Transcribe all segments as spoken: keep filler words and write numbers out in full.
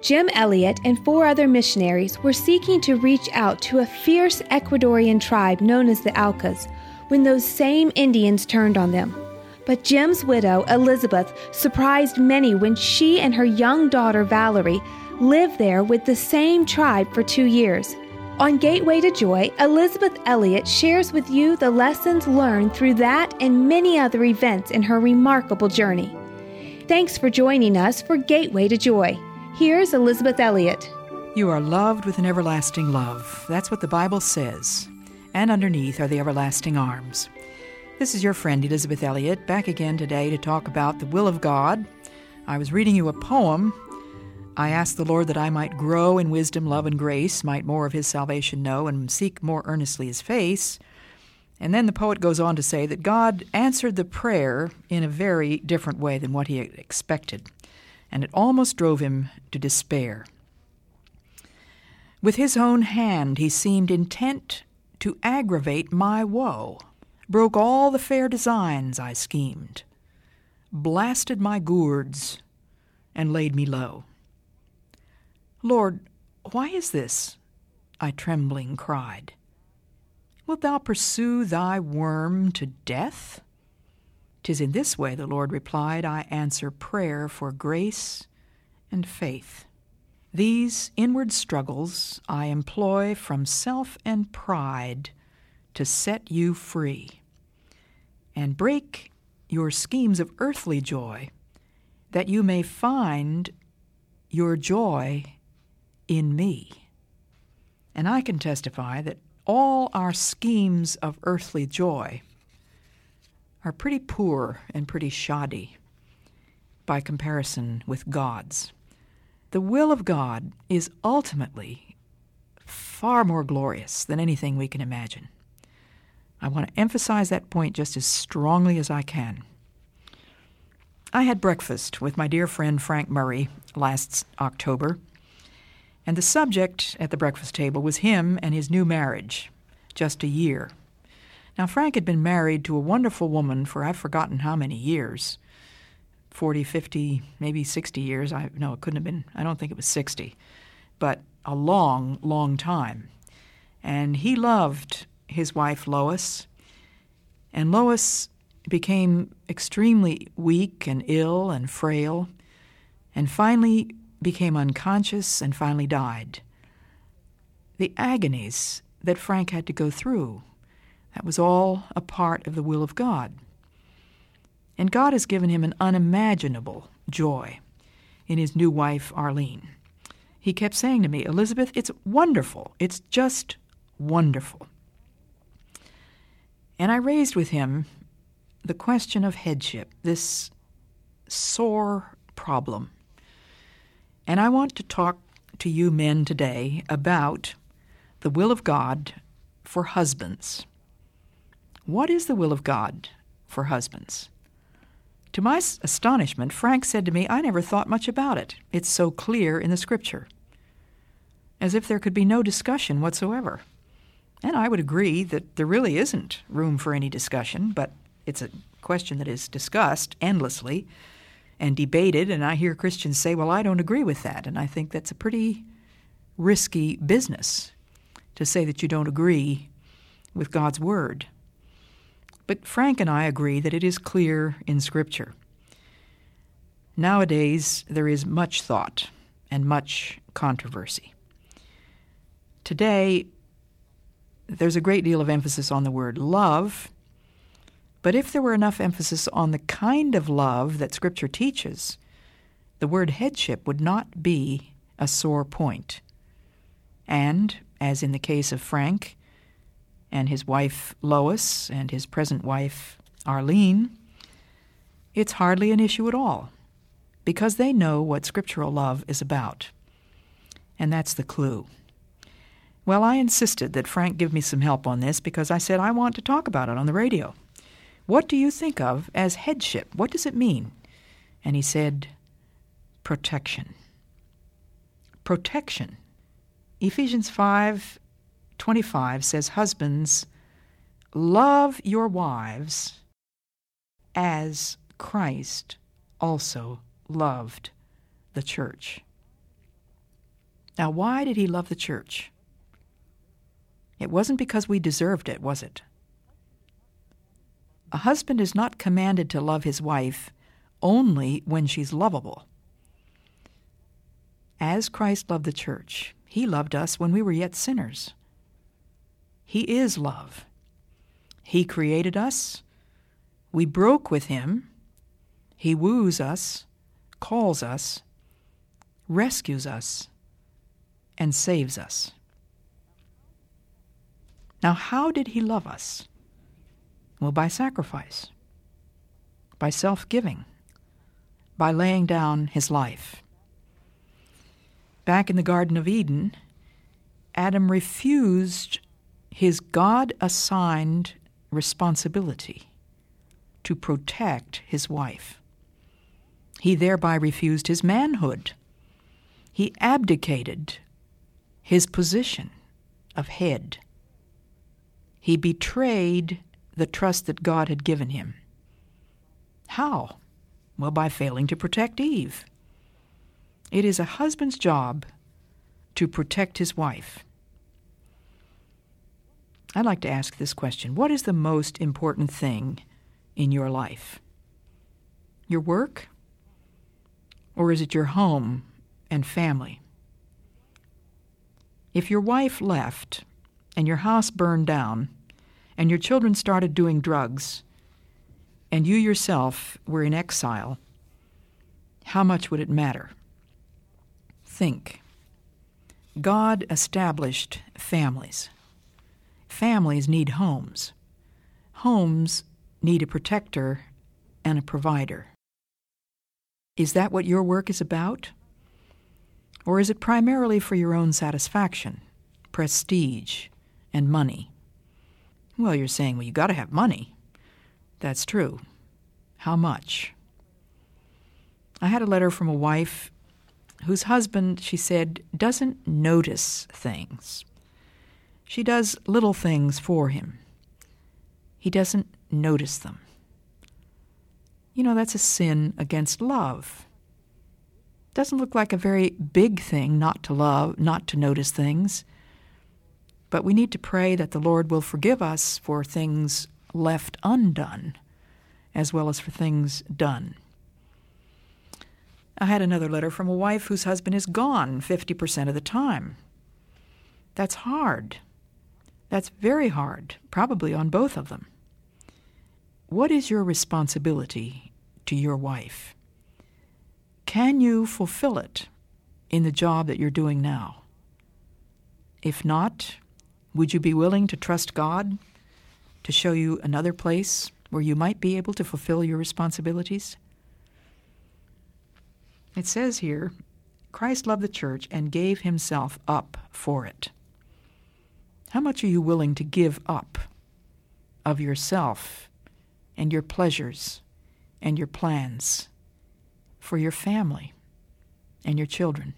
Jim Elliot and four other missionaries were seeking to reach out to a fierce Ecuadorian tribe known as the Aucas when those same Indians turned on them. But Jim's widow, Elizabeth, surprised many when she and her young daughter, Valerie, lived there with the same tribe for two years. On Gateway to Joy, Elizabeth Elliot shares with you the lessons learned through that and many other events in her remarkable journey. Thanks for joining us for Gateway to Joy. Here's Elizabeth Elliot. You are loved with an everlasting love. That's what the Bible says. And underneath are the everlasting arms. This is your friend Elizabeth Elliot, back again today to talk about the will of God. I was reading you a poem. I asked the Lord that I might grow in wisdom, love, and grace, might more of his salvation know, and seek more earnestly his face. And then the poet goes on to say that God answered the prayer in a very different way than what he expected, and it almost drove him to despair. With his own hand he seemed intent to aggravate my woe, broke all the fair designs I schemed, blasted my gourds, and laid me low. Lord, why is this? I trembling cried. Wilt thou pursue thy worm to death? 'Tis in this way, the Lord replied, I answer prayer for grace and faith. These inward struggles I employ from self and pride to set you free, and break your schemes of earthly joy, that you may find your joy in me. And I can testify that all our schemes of earthly joy are pretty poor and pretty shoddy by comparison with God's. The will of God is ultimately far more glorious than anything we can imagine. I want to emphasize that point just as strongly as I can. I had breakfast with my dear friend Frank Murray last October, and the subject at the breakfast table was him and his new marriage, just a year. Now, Frank had been married to a wonderful woman for I've forgotten how many years, forty, fifty, maybe sixty years. I No, it couldn't have been, I don't think it was sixty, but a long, long time. And he loved his wife, Lois, and Lois became extremely weak and ill and frail, and finally became unconscious and finally died. The agonies that Frank had to go through, that was all a part of the will of God. And God has given him an unimaginable joy in his new wife, Arlene. He kept saying to me, Elizabeth, it's wonderful. It's just wonderful. And I raised with him the question of headship, this sore problem. And I want to talk to you men today about the will of God for husbands. What is the will of God for husbands? To my astonishment, Frank said to me, I never thought much about it. It's so clear in the Scripture. As if there could be no discussion whatsoever. And I would agree that there really isn't room for any discussion, but it's a question that is discussed endlessly and debated, and I hear Christians say, well, I don't agree with that. And I think that's a pretty risky business to say that you don't agree with God's Word. But Frank and I agree that it is clear in Scripture. Nowadays, there is much thought and much controversy. Today, there's a great deal of emphasis on the word love, but if there were enough emphasis on the kind of love that Scripture teaches, the word headship would not be a sore point. And, as in the case of Frank and his wife Lois and his present wife Arlene, it's hardly an issue at all, because they know what scriptural love is about. And that's the clue. Well, I insisted that Frank give me some help on this because I said I want to talk about it on the radio. What do you think of as headship? What does it mean? And he said, protection. Protection. Ephesians five twenty-five says, husbands, love your wives as Christ also loved the church. Now, why did he love the church? It wasn't because we deserved it, was it? A husband is not commanded to love his wife only when she's lovable. As Christ loved the church, he loved us when we were yet sinners. He is love. He created us. We broke with him. He woos us, calls us, rescues us, and saves us. Now, how did he love us? Well, by sacrifice, by self-giving, by laying down his life. Back in the Garden of Eden, Adam refused his God-assigned responsibility to protect his wife. He thereby refused his manhood. He abdicated his position of head. He betrayed the trust that God had given him. How? Well, by failing to protect Eve. It is a husband's job to protect his wife. I'd like to ask this question. What is the most important thing in your life? Your work? Or is it your home and family? If your wife left and your house burned down and your children started doing drugs and you yourself were in exile, how much would it matter? Think. God established families. Families need homes. Homes need a protector and a provider. Is that what your work is about? Or is it primarily for your own satisfaction, prestige, and money? Well, you're saying, well, you got to have money. That's true. How much? I had a letter from a wife whose husband, she said, doesn't notice things. She does little things for him. He doesn't notice them. You know, that's a sin against love. Doesn't look like a very big thing not to love, not to notice things. But we need to pray that the Lord will forgive us for things left undone, as well as for things done. I had another letter from a wife whose husband is gone fifty percent of the time. That's hard. That's very hard, probably on both of them. What is your responsibility to your wife? Can you fulfill it in the job that you're doing now? If not, would you be willing to trust God to show you another place where you might be able to fulfill your responsibilities? It says here, Christ loved the church and gave himself up for it. How much are you willing to give up of yourself and your pleasures and your plans for your family and your children?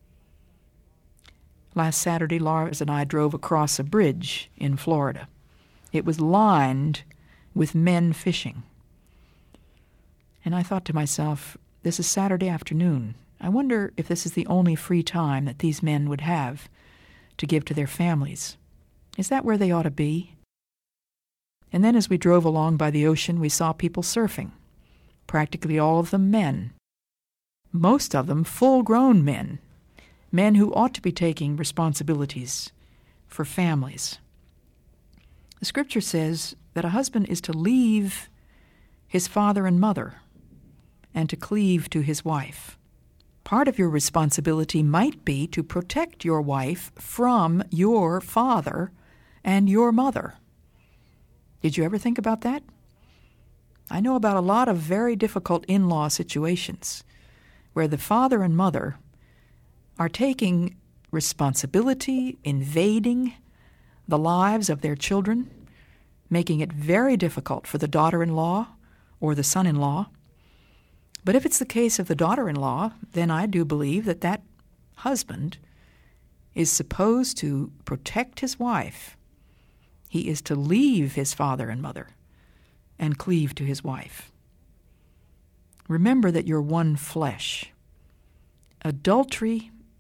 Last Saturday, Lars and I drove across a bridge in Florida. It was lined with men fishing. And I thought to myself, this is Saturday afternoon. I wonder if this is the only free time that these men would have to give to their families. Is that where they ought to be? And then as we drove along by the ocean, we saw people surfing, practically all of them men. Most of them full-grown men, men who ought to be taking responsibilities for families. The Scripture says that a husband is to leave his father and mother and to cleave to his wife. Part of your responsibility might be to protect your wife from your father and your mother. Did you ever think about that? I know about a lot of very difficult in-law situations where the father and mother are taking responsibility, invading the lives of their children, making it very difficult for the daughter-in-law or the son-in-law. But if it's the case of the daughter-in-law, then I do believe that that husband is supposed to protect his wife. He is to leave his father and mother and cleave to his wife. Remember that you're one flesh. Adultery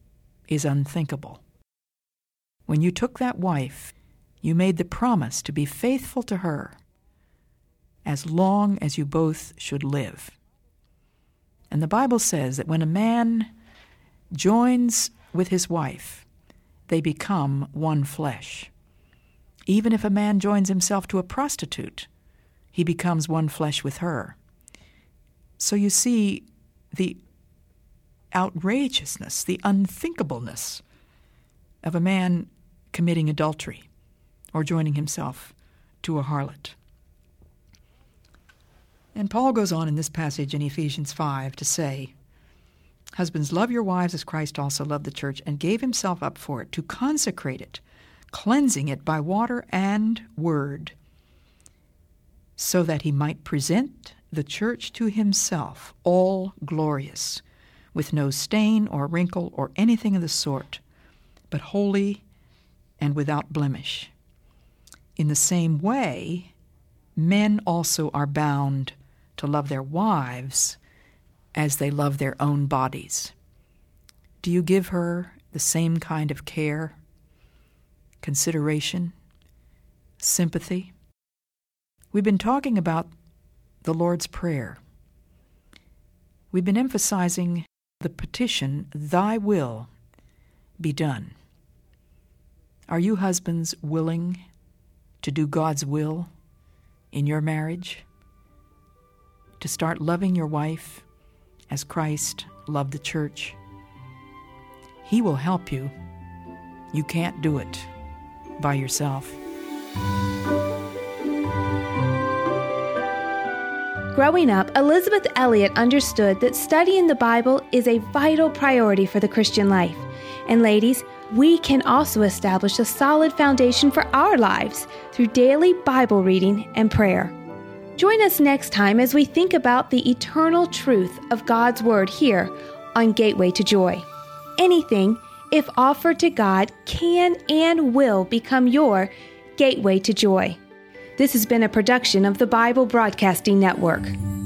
is unthinkable. When you took that wife, you made the promise to be faithful to her as long as you both should live. And the Bible says that when a man joins with his wife, they become one flesh. Even if a man joins himself to a prostitute, he becomes one flesh with her. So you see the outrageousness, the unthinkableness of a man committing adultery or joining himself to a harlot. And Paul goes on in this passage in Ephesians five to say, "Husbands, love your wives as Christ also loved the church and gave himself up for it, to consecrate it, cleansing it by water and word, so that he might present the church to himself, all glorious, with no stain or wrinkle or anything of the sort, but holy and without blemish. In the same way, men also are bound to love their wives as they love their own bodies." Do you give her the same kind of care, consideration, sympathy? We've been talking about the Lord's Prayer. We've been emphasizing the petition, "Thy will be done." Are you husbands willing to do God's will in your marriage? To start loving your wife as Christ loved the church? He will help you. You can't do it by yourself. Growing up, Elizabeth Elliot understood that studying the Bible is a vital priority for the Christian life. And ladies, we can also establish a solid foundation for our lives through daily Bible reading and prayer. Join us next time as we think about the eternal truth of God's Word here on Gateway to Joy. Anything, if offered to God, can and will become your gateway to joy. This has been a production of the Bible Broadcasting Network.